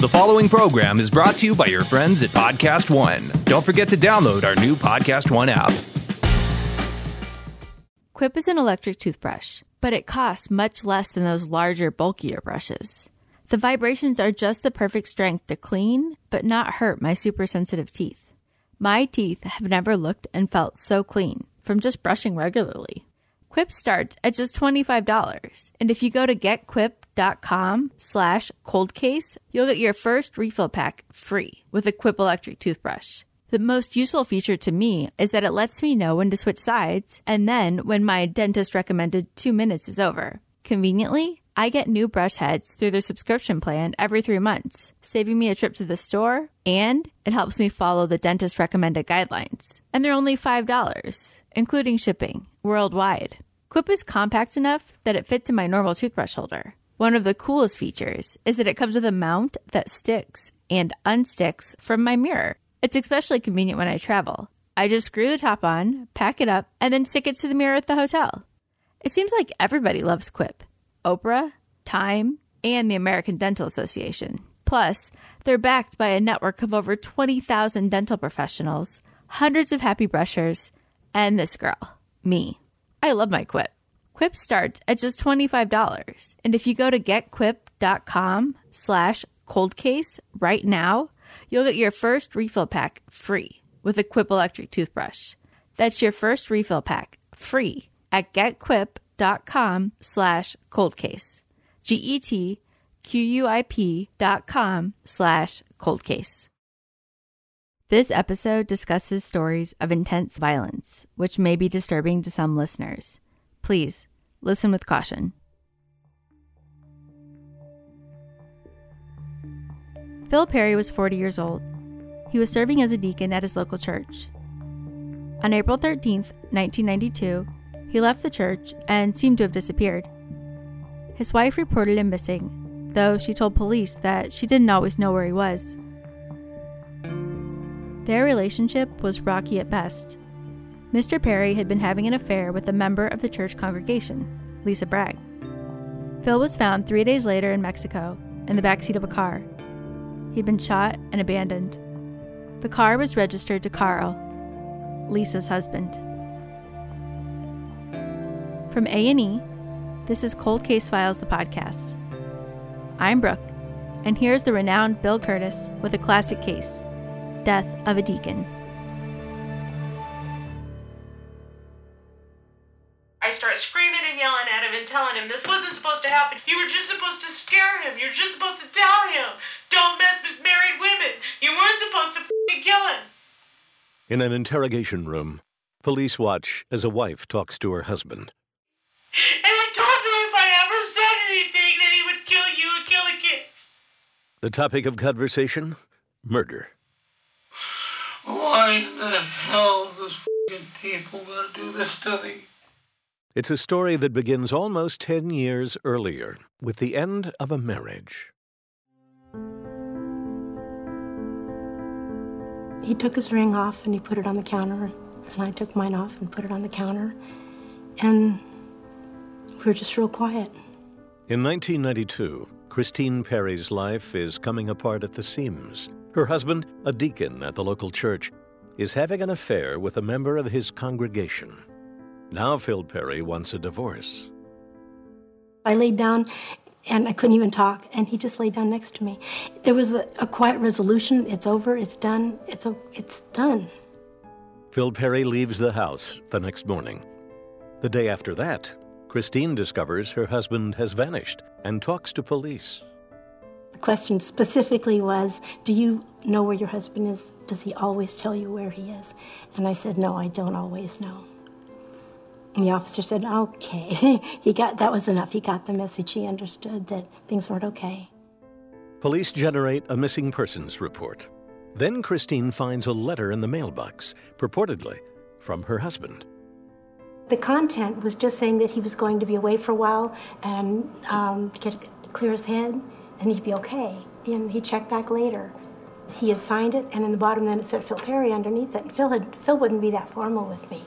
The following program is brought to you by your friends at Podcast One. Don't forget to download our new Podcast One app. Quip is an electric toothbrush, but it costs much less than those larger, bulkier brushes. The vibrations are just the perfect strength to clean, but not hurt my super sensitive teeth. My teeth have never looked and felt so clean from just brushing regularly. Quip starts at just $25, and if you go to getquip.com/coldcase, you'll get your first refill pack free with a Quip electric toothbrush. The most useful feature to me is that it lets me know when to switch sides, and then when my dentist recommended 2 minutes is over. Conveniently, I get new brush heads through their subscription plan every 3 months, saving me a trip to the store, and it helps me follow the dentist recommended guidelines. And they're only $5, including shipping, worldwide. Quip is compact enough that it fits in my normal toothbrush holder. One of the coolest features is that it comes with a mount that sticks and unsticks from my mirror. It's especially convenient when I travel. I just screw the top on, pack it up, and then stick it to the mirror at the hotel. It seems like everybody loves Quip. Oprah, Time, and the American Dental Association. Plus, they're backed by a network of over 20,000 dental professionals, hundreds of happy brushers, and this girl, me. I love my Quip. Quip starts at just $25, and if you go to getquip.com/coldcase right now, you'll get your first refill pack free with a Quip electric toothbrush. That's your first refill pack free at getquip.com/coldcase. GETQUIP.com/coldcase. This episode discusses stories of intense violence, which may be disturbing to some listeners. Please listen with caution. Phil Perry was 40 years old. He was serving as a deacon at his local church. On April 13th, 1992, he left the church and seemed to have disappeared. His wife reported him missing, though she told police that she didn't always know where he was. Their relationship was rocky at best. Mr. Perry had been having an affair with a member of the church congregation, Lisa Bragg. Phil was found 3 days later in Mexico, in the backseat of a car. He'd been shot and abandoned. The car was registered to Carl, Lisa's husband. From A&E, this is Cold Case Files, the podcast. I'm Brooke, and here's the renowned Bill Curtis with a classic case, Death of a Deacon. I start screaming and yelling at him and telling him this wasn't supposed to happen. You were just supposed to scare him. You're just supposed to tell him. Don't mess with married women. You weren't supposed to kill him. In an interrogation room, police watch as a wife talks to her husband. And I told him if I ever said anything that he would kill you and kill the kids. The topic of conversation? Murder. Why in the hell does people gotta do this to me? It's a story that begins almost 10 years earlier, with the end of a marriage. He took his ring off and he put it on the counter, and I took mine off and put it on the counter, and we were just real quiet. In 1992, Christine Perry's life is coming apart at the seams. Her husband, a deacon at the local church, is having an affair with a member of his congregation. Now Phil Perry wants a divorce. I laid down and I couldn't even talk, and he just laid down next to me. There was a quiet resolution. It's over. It's done. It's done. Phil Perry leaves the house the next morning. The day after that, Christine discovers her husband has vanished and talks to police. The question specifically was, do you know where your husband is? Does he always tell you where he is? And I said, no, I don't always know. And the officer said, okay. That was enough. He got the message. He understood that things weren't okay. Police generate a missing persons report. Then Christine finds a letter in the mailbox, purportedly from her husband. The content was just saying that he was going to be away for a while and clear his head, and he'd be okay. And he checked back later. He had signed it, and in the bottom then it said Phil Perry underneath it. Phil wouldn't be that formal with me.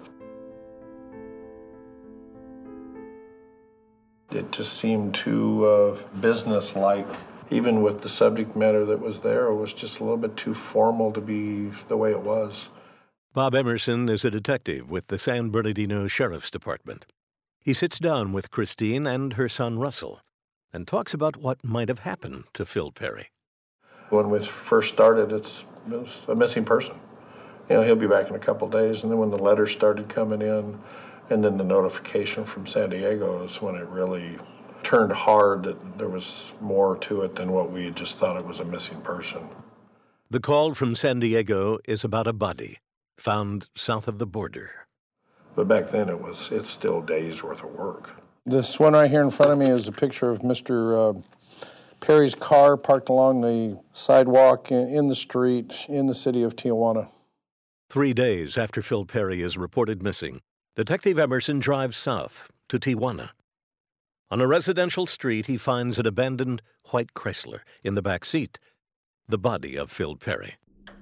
It just seemed too business-like. even with the subject matter that was there, it was just a little bit too formal to be the way it was. Bob Emerson is a detective with the San Bernardino Sheriff's Department. He sits down with Christine and her son Russell and talks about what might have happened to Phil Perry. When we first started, it was a missing person. He'll be back in a couple of days, and then when the letters started coming in, and then the notification from San Diego is when it really turned hard that there was more to it than what we had just thought it was a missing person. The call from San Diego is about a body found south of the border. But back then it's still days worth of work. This one right here in front of me is a picture of Mr. Perry's car parked along the sidewalk in the street in the city of Tijuana. 3 days after Phil Perry is reported missing, Detective Emerson drives south to Tijuana. On a residential street, he finds an abandoned white Chrysler. In the back seat, the body of Phil Perry.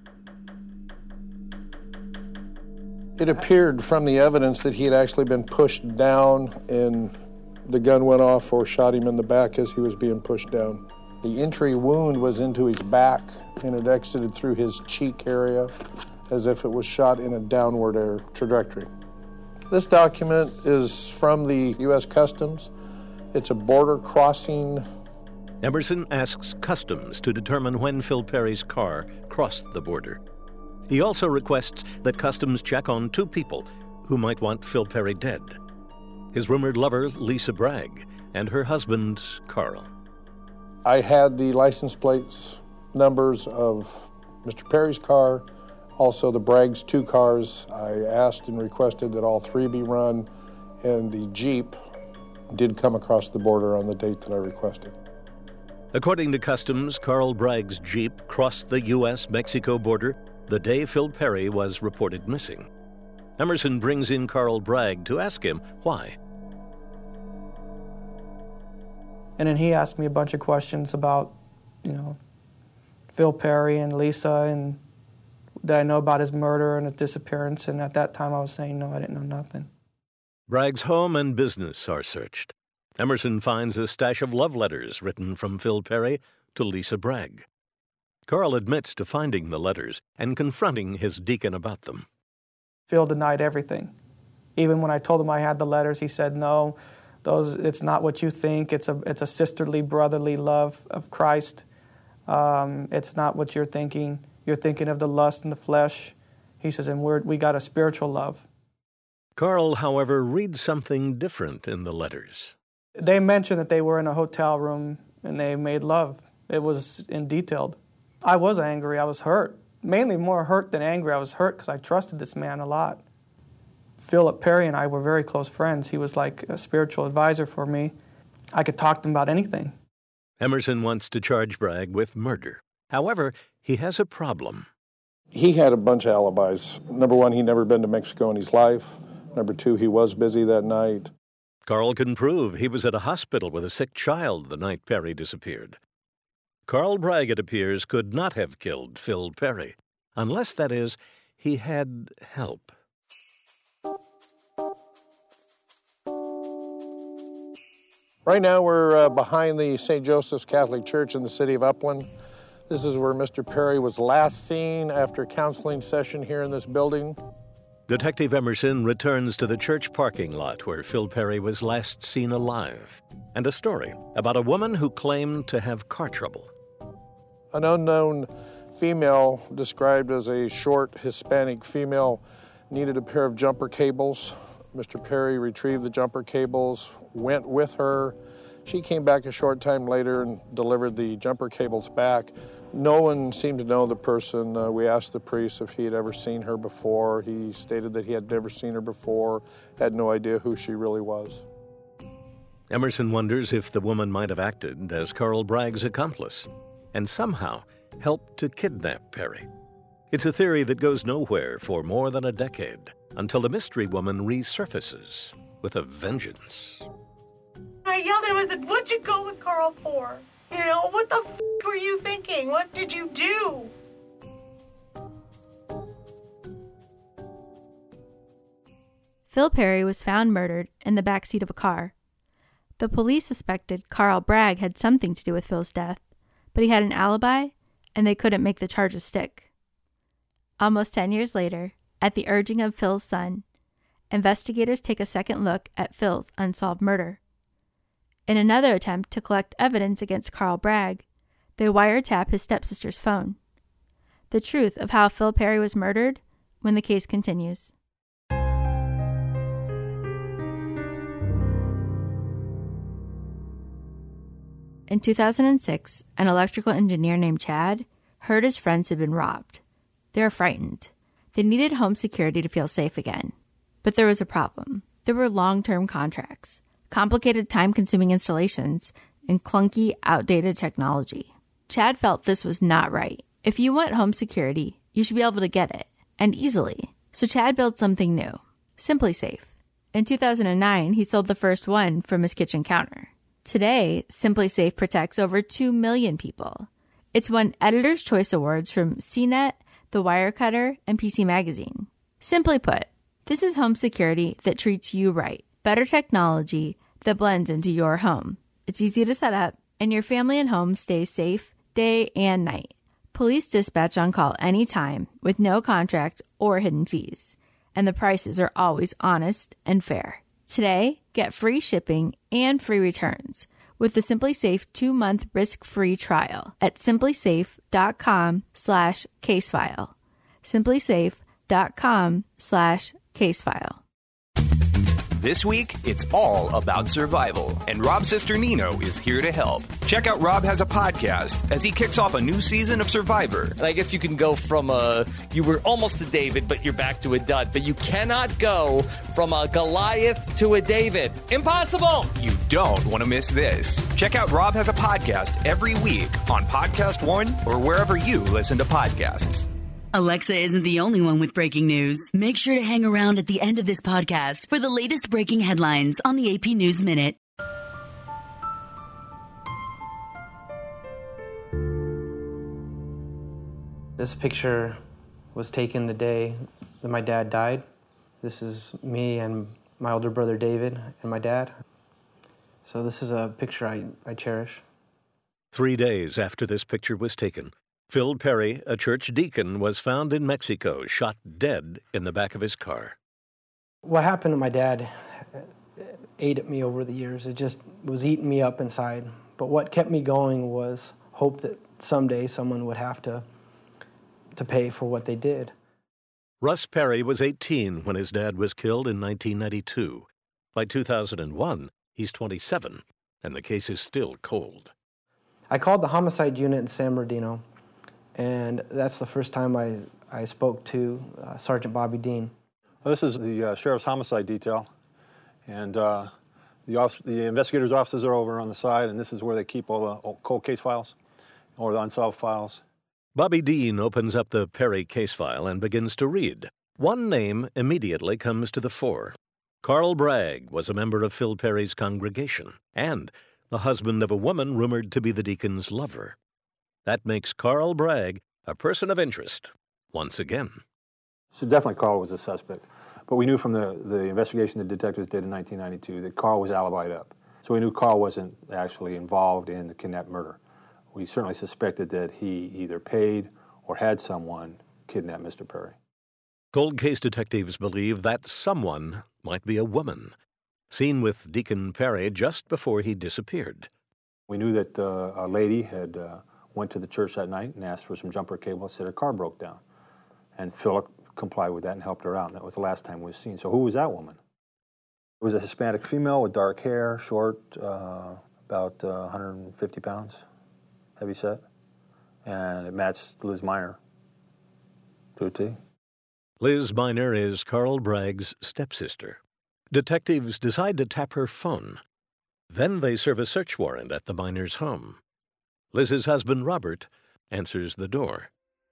It appeared from the evidence that he had actually been pushed down and the gun went off or shot him in the back as he was being pushed down. The entry wound was into his back and it exited through his cheek area as if it was shot in a downward trajectory. This document is from the U.S. Customs. It's a border crossing. Emerson asks Customs to determine when Phil Perry's car crossed the border. He also requests that Customs check on 2 people who might want Phil Perry dead: his rumored lover, Lisa Bragg, and her husband, Carl. I had the license plates numbers of Mr. Perry's car, also the Bragg's 2 cars. I asked and requested that all 3 be run, and the Jeep did come across the border on the date that I requested. According to Customs, Carl Bragg's Jeep crossed the U.S.-Mexico border the day Phil Perry was reported missing. Emerson brings in Carl Bragg to ask him why. And then he asked me a bunch of questions about, Phil Perry and Lisa, and did I know about his murder and his disappearance, and at that time I was saying no, I didn't know nothing. Bragg's home and business are searched. Emerson finds a stash of love letters written from Phil Perry to Lisa Bragg. Carl admits to finding the letters and confronting his deacon about them. Phil denied everything. Even when I told him I had the letters, he said, no, it's not what you think. It's a sisterly, brotherly love of Christ. It's not what you're thinking. You're thinking of the lust and the flesh. He says, and we got a spiritual love. Carl, however, reads something different in the letters. They mentioned that they were in a hotel room and they made love. It was in detailed. I was angry. I was hurt. Mainly more hurt than angry. I was hurt because I trusted this man a lot. Philip Perry and I were very close friends. He was like a spiritual advisor for me. I could talk to him about anything. Emerson wants to charge Bragg with murder. However, he has a problem. He had a bunch of alibis. Number 1, he'd never been to Mexico in his life. Number 2, he was busy that night. Carl can prove he was at a hospital with a sick child the night Perry disappeared. Carl Bragg, it appears, could not have killed Phil Perry, unless, that is, he had help. Right now we're behind the St. Joseph's Catholic Church in the city of Upland. This is where Mr. Perry was last seen after a counseling session here in this building. Detective Emerson returns to the church parking lot where Phil Perry was last seen alive, and a story about a woman who claimed to have car trouble. An unknown female, described as a short Hispanic female, needed a pair of jumper cables. Mr. Perry retrieved the jumper cables, went with her. She came back a short time later and delivered the jumper cables back. No one seemed to know the person. We asked the priest if he had ever seen her before. He stated that he had never seen her before, had no idea who she really was. Emerson wonders if the woman might have acted as Carl Bragg's accomplice and somehow helped to kidnap Perry. It's a theory that goes nowhere for more than a decade until the mystery woman resurfaces with a vengeance. I yelled at him. I said, what'd you go with Carl for? What the were you thinking? What did you do? Phil Perry was found murdered in the backseat of a car. The police suspected Carl Bragg had something to do with Phil's death, but he had an alibi, and they couldn't make the charges stick. Almost 10 years later, at the urging of Phil's son, investigators take a second look at Phil's unsolved murder. In another attempt to collect evidence against Carl Bragg, they wiretap his stepsister's phone. The truth of how Phil Perry was murdered when the case continues. In 2006, an electrical engineer named Chad heard his friends had been robbed. They were frightened. They needed home security to feel safe again. But there was a problem. There were long-term contracts, complicated time-consuming installations, and clunky, outdated technology. Chad felt this was not right. If you want home security, you should be able to get it, and easily. So Chad built something new, SimpliSafe. In 2009, he sold the first one from his kitchen counter. Today, SimpliSafe protects over 2 million people. It's won Editor's Choice Awards from CNET, The Wirecutter, and PC Magazine. Simply put, this is home security that treats you right. Better technology that blends into your home. It's easy to set up, and your family and home stay safe day and night. Police dispatch on call anytime with no contract or hidden fees. And the prices are always honest and fair. Today, get free shipping and free returns with the SimpliSafe 2-month risk-free trial at simplisafe.com/casefile. simplisafe.com/casefile. This week, it's all about survival, and Rob's sister Nino is here to help. Check out Rob Has a Podcast as he kicks off a new season of Survivor. And I guess you can go from you were almost a David, but you're back to a Dud. But you cannot go from a Goliath to a David. Impossible! You don't want to miss this. Check out Rob Has a Podcast every week on Podcast One or wherever you listen to podcasts. Alexa isn't the only one with breaking news. Make sure to hang around at the end of this podcast for the latest breaking headlines on the AP News Minute. This picture was taken the day that my dad died. This is me and my older brother David and my dad. So this is a picture I cherish. 3 days after this picture was taken, Phil Perry, a church deacon, was found in Mexico, shot dead in the back of his car. What happened to my dad ate at me over the years. It just was eating me up inside. But what kept me going was hope that someday someone would have to pay for what they did. Russ Perry was 18 when his dad was killed in 1992. By 2001, he's 27, and the case is still cold. I called the homicide unit in San Bernardino, and that's the first time I spoke to Sergeant Bobby Dean. Well, this is the Sheriff's Homicide Detail, and the investigators' offices are over on the side, and this is where they keep all the cold case files or the unsolved files. Bobby Dean opens up the Perry case file and begins to read. One name immediately comes to the fore. Carl Bragg was a member of Phil Perry's congregation and the husband of a woman rumored to be the deacon's lover. That makes Carl Bragg a person of interest once again. So definitely Carl was a suspect. But we knew from the investigation the detectives did in 1992 that Carl was alibied up. So we knew Carl wasn't actually involved in the kidnap murder. We certainly suspected that he either paid or had someone kidnap Mr. Perry. Cold case detectives believe that someone might be a woman, seen with Deacon Perry just before he disappeared. We knew that a lady had went to the church that night and asked for some jumper cable, said her car broke down. And Philip complied with that and helped her out, and that was the last time we was seen. So who was that woman? It was a Hispanic female with dark hair, short, about 150 pounds, heavy set, and it matched Liz Miner to a T. Liz Miner is Carl Bragg's stepsister. Detectives decide to tap her phone. Then they serve a search warrant at the Miners' home. Liz's husband, Robert, answers the door.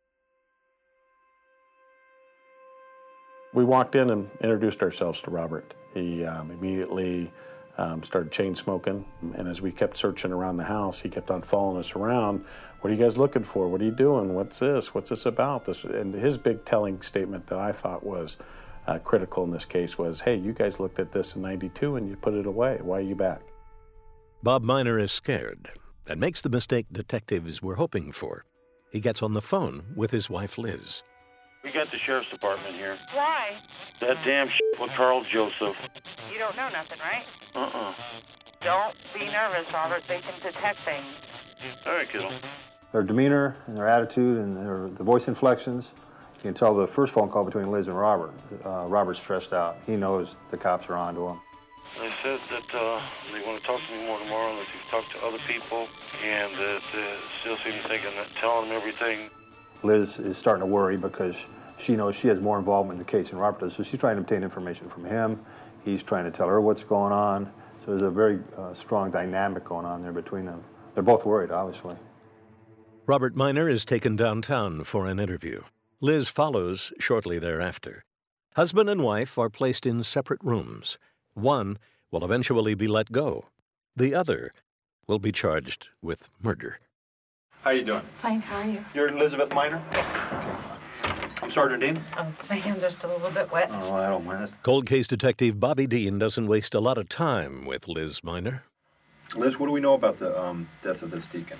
We walked in and introduced ourselves to Robert. He immediately started chain smoking, and as we kept searching around the house, he kept on following us around. What are you guys looking for? What are you doing? What's this? What's this about? And his big telling statement that I thought was critical in this case was, hey, you guys looked at this in '92 and you put it away. Why are you back? Bob Miner is scared, and makes the mistake detectives were hoping for. He gets on the phone with his wife, Liz. We got the sheriff's department here. Why? That damn shit with Carl Joseph. You don't know nothing, right? Uh-uh. Don't be nervous, Robert. They can detect things. All right, kiddo. Their demeanor and their attitude and the voice inflections, you can tell the first phone call between Liz and Robert. Robert's stressed out. He knows the cops are onto him. They said that they want to talk to me more tomorrow, that you talk to other people, and that still seem to think I'm not telling them everything. Liz is starting to worry because she knows she has more involvement in the case than Robert does, so she's trying to obtain information from him. He's trying to tell her what's going on. So there's a very strong dynamic going on there between them. They're both worried, obviously. Robert Minor is taken downtown for an interview. Liz follows shortly thereafter. Husband and wife are placed in separate rooms. One will eventually be let go. The other will be charged with murder. How you doing? Fine, how are you? You're Elizabeth Minor? Okay. Sergeant Dean? Oh, my hands are still a little bit wet. Oh, I don't mind. Cold case detective Bobby Dean doesn't waste a lot of time with Liz Minor. Liz, what do we know about the death of this deacon?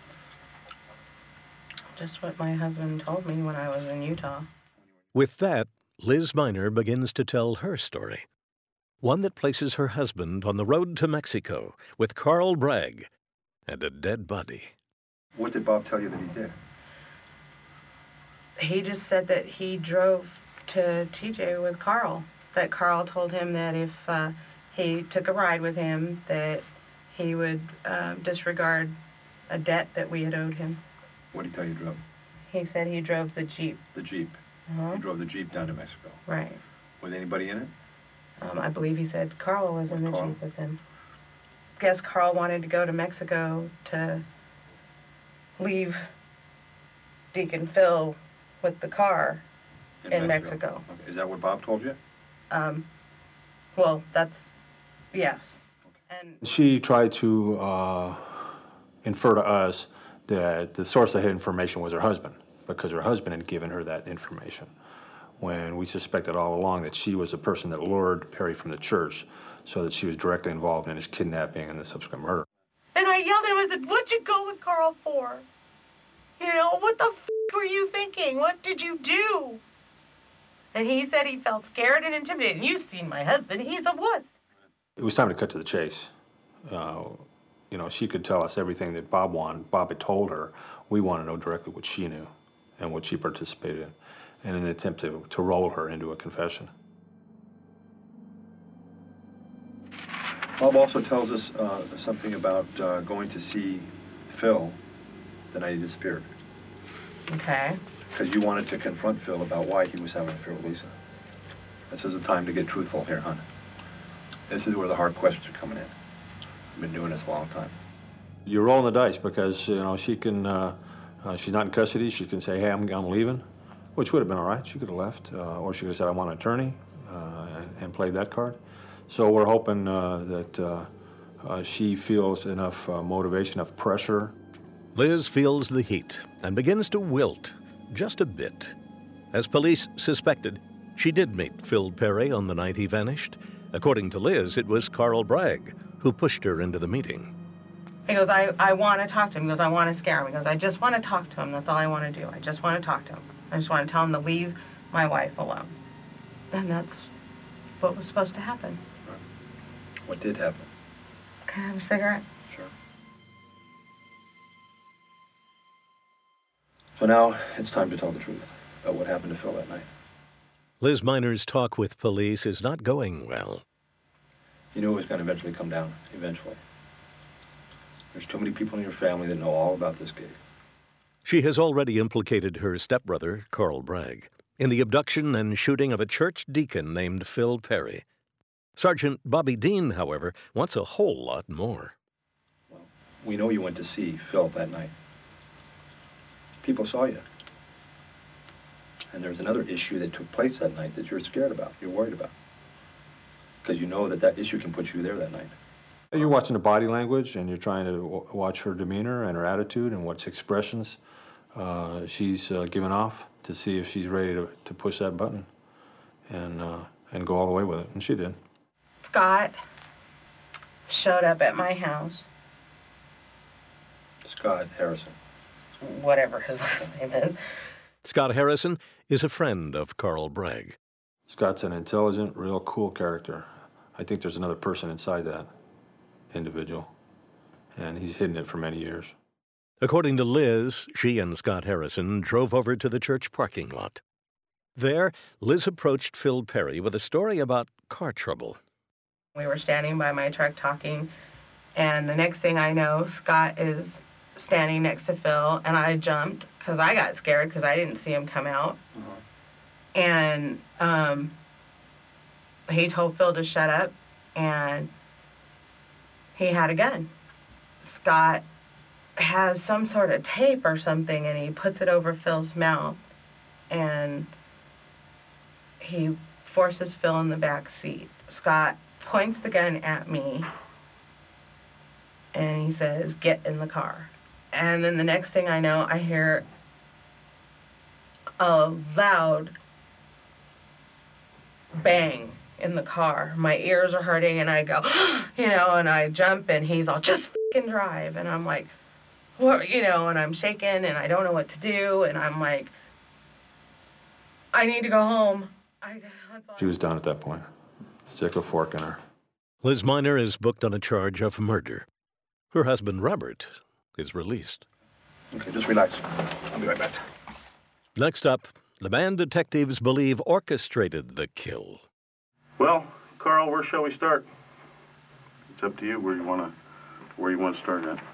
Just what my husband told me when I was in Utah. With that, Liz Minor begins to tell her story. One that places her husband on the road to Mexico with Carl Bragg and a dead body. What did Bob tell you that he did? He just said that he drove to TJ with Carl. That Carl told him that if he took a ride with him, that he would disregard a debt that we had owed him. What did he tell you drove? He said he drove the Jeep. The Jeep? Uh-huh. He drove the Jeep down to Mexico? Right. Was anybody in it? I believe he said Carl was in the Jeep with him. Guess Carl wanted to go to Mexico to leave Deacon Phil with the car in Mexico. Okay. Is that what Bob told you? Well, that's, yes. And She tried to infer to us that the source of that information was her husband, because her husband had given her that information, when we suspected all along that she was the person that lured Perry from the church, so that she was directly involved in his kidnapping and the subsequent murder. And I yelled at him, I said, what'd you go with Carl for? You know, what the were you thinking? What did you do? And he said he felt scared and intimidated. You've seen my husband. He's a wuss. It was time to cut to the chase. You know, she could tell us everything that Bob wanted. Bob had told her. We want to know directly what she knew and what she participated in an attempt to roll her into a confession. Bob also tells us something about going to see Phil the night he disappeared. Okay. Because you wanted to confront Phil about why he was having an affair with Lisa. This is the time to get truthful here, hon. This is where the hard questions are coming in. I've been doing this a long time. You're rolling the dice because, you know, she can, she's not in custody. She can say, hey, I'm leaving, which would have been all right. She could have left. Or she could have said, I want an attorney, and played that card. So we're hoping that she feels enough motivation, enough pressure. Liz feels the heat and begins to wilt just a bit. As police suspected, she did meet Phil Perry on the night he vanished. According to Liz, it was Carl Bragg who pushed her into the meeting. He goes, I want to talk to him. He goes, I want to scare him. He goes, I just want to talk to him. That's all I want to do. I just want to talk to him. I just want to tell him to leave my wife alone. And that's what was supposed to happen. What did happen? Can I have a cigarette? Sure. So now it's time to tell the truth about what happened to Phil that night. Liz Minor's talk with police is not going well. You knew it was going to eventually come down, eventually. There's too many people in your family that know all about this case. She has already implicated her stepbrother, Carl Bragg, in the abduction and shooting of a church deacon named Phil Perry. Sergeant Bobby Dean, however, wants a whole lot more. Well, we know you went to see Phil that night. People saw you. And there's another issue that took place that night that you're scared about, you're worried about. Because you know that that issue can put you there that night. You're watching the body language, and you're trying to watch her demeanor and her attitude and what expressions she's giving off to see if she's ready to push that button and go all the way with it. And she did. Scott showed up at my house Scott Harrison. Whatever his last name is. Scott Harrison is a friend of Carl Bragg. Scott's an intelligent, real cool character. I think there's another person inside that individual, and he's hidden it for many years. According to Liz, she and Scott Harrison drove over to the church parking lot. There, Liz approached Phil Perry with a story about car trouble. We were standing by my truck talking, and the next thing I know, Scott is standing next to Phil, and I jumped because I got scared because I didn't see him come out. And he told Phil to shut up, and he had a gun. Scott has some sort of tape or something, and he puts it over Phil's mouth, and he forces Phil in the back seat. Scott points the gun at me, and he says, "Get in the car." And then the next thing I know, I hear a loud bang in the car. My ears are hurting, and I go, and I jump, and he's all, "Just fucking drive." And I'm like, what, and I'm shaking, and I don't know what to do, and I'm like, I need to go home. She was done at that point. Stick a fork in her. Liz Miner is booked on a charge of murder. Her husband, Robert, is released. Okay, just relax. I'll be right back. Next up, the man detectives believe orchestrated the kill. Well, Carl, where shall we start? It's up to you where you want to start at.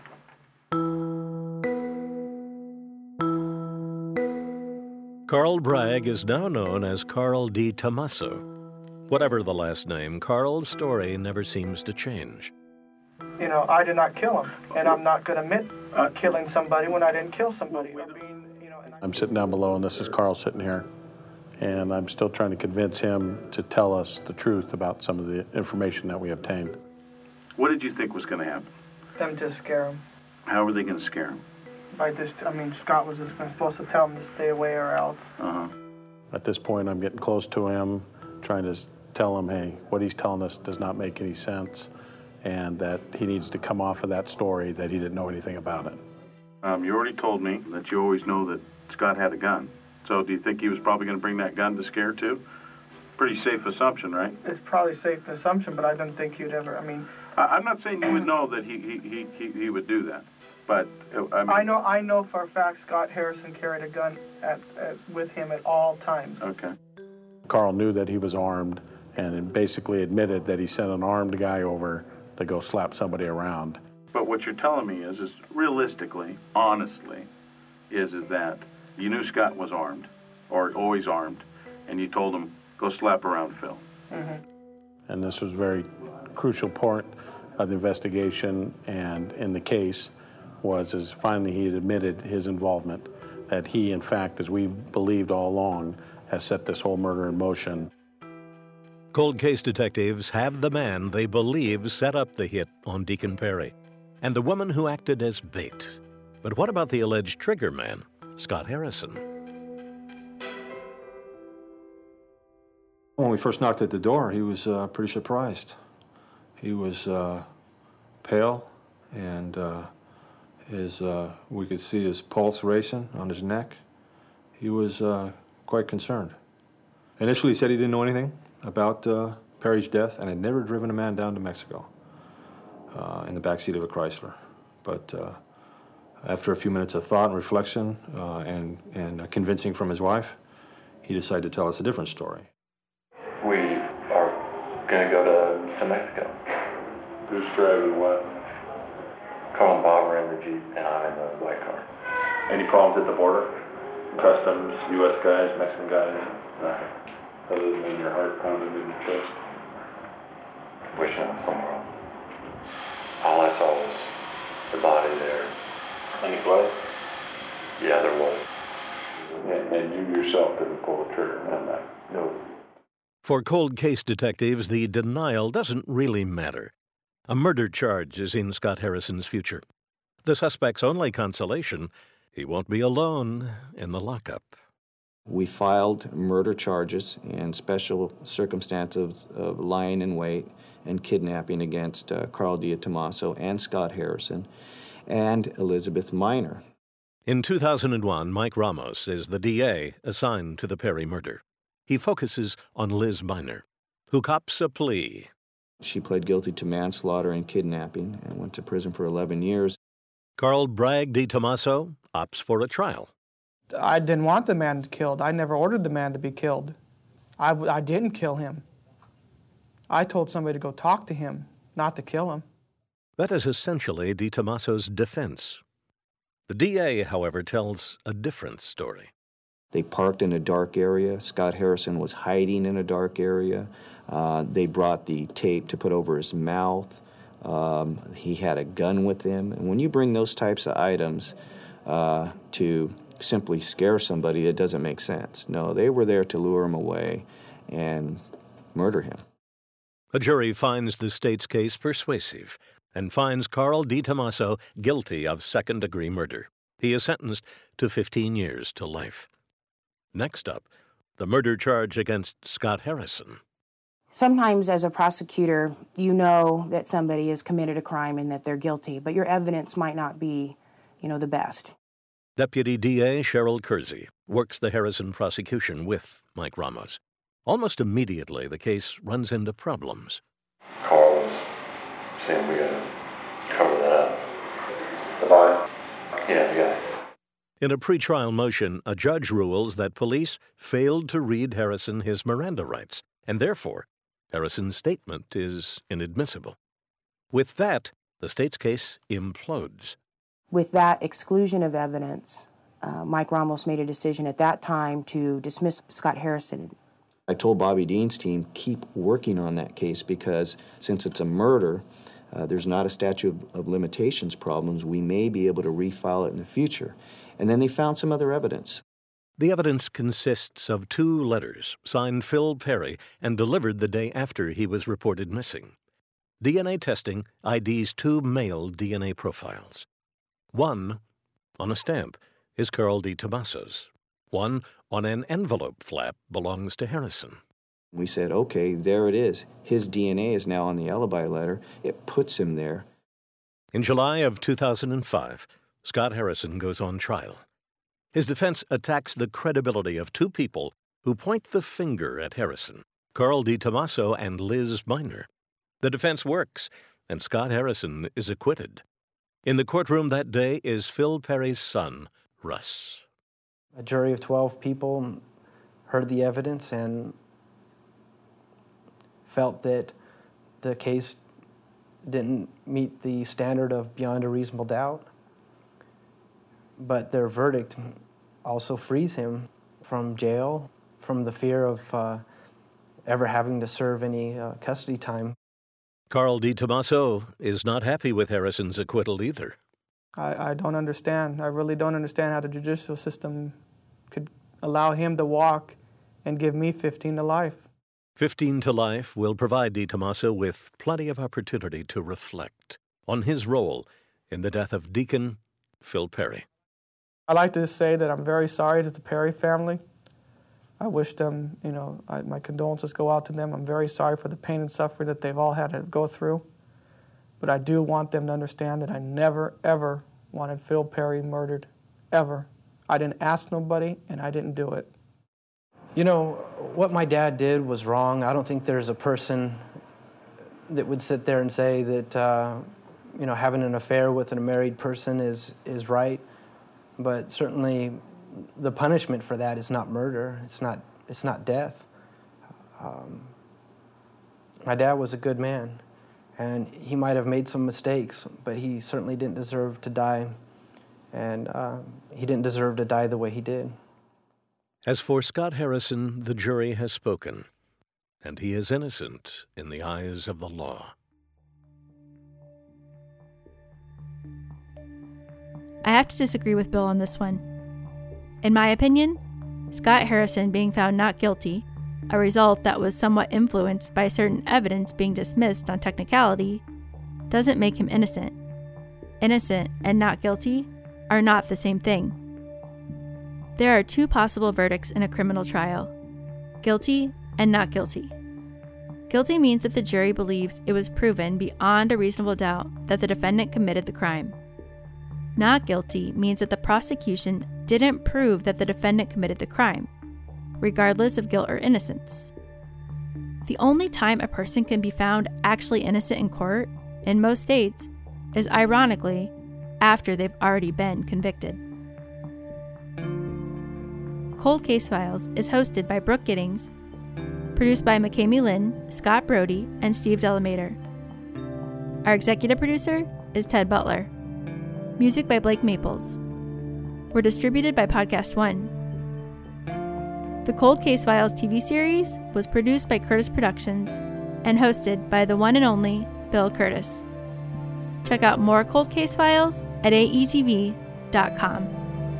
Carl Bragg is now known as Carl D. Tommaso. Whatever the last name, Carl's story never seems to change. I did not kill him, and I'm not going to admit killing somebody when I didn't kill somebody. I'm sitting down below, and this is Carl sitting here, and I'm still trying to convince him to tell us the truth about some of the information that we obtained. What did you think was going to happen? Them to scare him. How were they going to scare him? Scott was just supposed to tell him to stay away or else. At this point, I'm getting close to him, trying to tell him, hey, what he's telling us does not make any sense, and that he needs to come off of that story, that he didn't know anything about it. You already told me that you always know that Scott had a gun. So do you think he was probably going to bring that gun to scare too? Pretty safe assumption, right? It's probably a safe assumption, but I didn't think he'd ever, I'm not saying you would know that he would do that, but I know for a fact Scott Harrison carried a gun with him at all times. Okay. Carl knew that he was armed and basically admitted that he sent an armed guy over to go slap somebody around. But what you're telling me is realistically, honestly, is that you knew Scott was armed, or always armed, and you told him, go slap around Phil. Mm-hmm. And this was a very crucial part of the investigation and in the case was finally he had admitted his involvement, that he, in fact, as we believed all along, has set this whole murder in motion. Cold case detectives have the man they believe set up the hit on Deacon Perry and the woman who acted as bait. But what about the alleged trigger man, Scott Harrison? When we first knocked at the door, he was pretty surprised. He was pale, and we could see his pulse racing on his neck. He was quite concerned. Initially, he said he didn't know anything about Perry's death and had never driven a man down to Mexico in the backseat of a Chrysler. But after a few minutes of thought and reflection and convincing from his wife, he decided to tell us a different story. We are going to go to Mexico. Who's driving what? Carl and Bob are in the Jeep, and I'm in the white car. Any problems at the border? Customs, U.S. guys, Mexican guys? Nothing. Other than your heart pounding in your chest? Wishing I was somewhere else. All I saw was the body there. Any blood? Yeah, there was. And you yourself didn't pull the trigger on that? No. For cold case detectives, the denial doesn't really matter. A murder charge is in Scott Harrison's future. The suspect's only consolation, he won't be alone in the lockup. We filed murder charges and special circumstances of lying in wait and kidnapping against Carl D. Tommaso and Scott Harrison. and Elizabeth Minor. In 2001, Mike Ramos is the DA assigned to the Perry murder. He focuses on Liz Minor, who cops a plea. She pled guilty to manslaughter and kidnapping and went to prison for 11 years. Carl Bragg DiTomaso opts for a trial. I didn't want the man killed. I never ordered the man to be killed. I didn't kill him. I told somebody to go talk to him, not to kill him. That is essentially DiTomaso's defense. The DA, however, tells a different story. They parked in a dark area. Scott Harrison was hiding in a dark area. They brought the tape to put over his mouth. He had a gun with him. And when you bring those types of items to simply scare somebody, it doesn't make sense. No, they were there to lure him away and murder him. A jury finds the state's case persuasive and finds Carl DiTomaso guilty of second-degree murder. He is sentenced to 15 years to life. Next up, the murder charge against Scott Harrison. Sometimes as a prosecutor, you know that somebody has committed a crime and that they're guilty, but your evidence might not be, the best. Deputy DA Cheryl Kersey works the Harrison prosecution with Mike Ramos. Almost immediately, the case runs into problems. Carl was saying we gotta cover that up. The body? Yeah, we got it. In a pretrial motion, a judge rules that police failed to read Harrison his Miranda rights, and therefore, Harrison's statement is inadmissible. With that, the state's case implodes. With that exclusion of evidence, Mike Ramos made a decision at that time to dismiss Scott Harrison. I told Bobby Dean's team, keep working on that case because since it's a murder, there's not a statute of limitations problems. We may be able to refile it in the future. And then they found some other evidence. The evidence consists of 2 letters signed Phil Perry and delivered the day after he was reported missing. DNA testing IDs 2 male DNA profiles. One, on a stamp, is Carl DiTomaso's. One, on an envelope flap, belongs to Harrison. We said, okay, there it is. His DNA is now on the alibi letter. It puts him there. In July of 2005, Scott Harrison goes on trial. His defense attacks the credibility of 2 people who point the finger at Harrison, Carl DiTomaso and Liz Minor. The defense works, and Scott Harrison is acquitted. In the courtroom that day is Phil Perry's son, Russ. A jury of 12 people heard the evidence and felt that the case didn't meet the standard of beyond a reasonable doubt. But their verdict also frees him from jail, from the fear of ever having to serve any custody time. Carl DiTomaso is not happy with Harrison's acquittal either. I don't understand. I really don't understand how the judicial system could allow him to walk and give me 15 to life. 15 to life will provide DiTomaso with plenty of opportunity to reflect on his role in the death of Deacon Phil Perry. I'd like to say that I'm very sorry to the Perry family. I wish them, my condolences go out to them. I'm very sorry for the pain and suffering that they've all had to go through. But I do want them to understand that I never, ever wanted Phil Perry murdered, ever. I didn't ask nobody, and I didn't do it. What my dad did was wrong. I don't think there's a person that would sit there and say that, having an affair with a married person is right. But certainly the punishment for that is not murder. It's not death. My dad was a good man, and he might have made some mistakes, but he certainly didn't deserve to die, and he didn't deserve to die the way he did. As for Scott Harrison, the jury has spoken, and he is innocent in the eyes of the law. I have to disagree with Bill on this one. In my opinion, Scott Harrison being found not guilty, a result that was somewhat influenced by certain evidence being dismissed on technicality, doesn't make him innocent. Innocent and not guilty are not the same thing. There are 2 possible verdicts in a criminal trial: guilty and not guilty. Guilty means that the jury believes it was proven beyond a reasonable doubt that the defendant committed the crime. Not guilty means that the prosecution didn't prove that the defendant committed the crime, regardless of guilt or innocence. The only time a person can be found actually innocent in court, in most states, is ironically after they've already been convicted. Cold Case Files is hosted by Brooke Giddings, produced by McKamey Lynn, Scott Brody, and Steve Delamater. Our executive producer is Ted Butler. Music by Blake Maples. We're distributed by Podcast One. The Cold Case Files TV series was produced by Curtis Productions and hosted by the one and only Bill Curtis. Check out more Cold Case Files at aetv.com.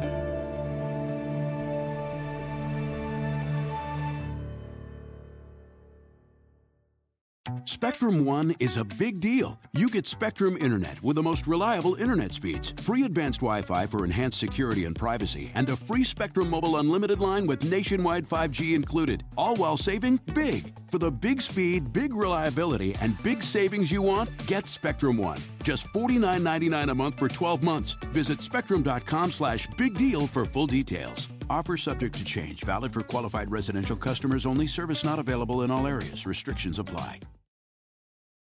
Spectrum One is a big deal. You get Spectrum Internet with the most reliable internet speeds, free advanced Wi-Fi for enhanced security and privacy, and a free Spectrum Mobile Unlimited line with nationwide 5G included, all while saving big. For the big speed, big reliability, and big savings you want, get Spectrum One. Just $49.99 a month for 12 months. Visit spectrum.com/big deal for full details. Offer subject to change. Valid for qualified residential customers only. Service not available in all areas. Restrictions apply.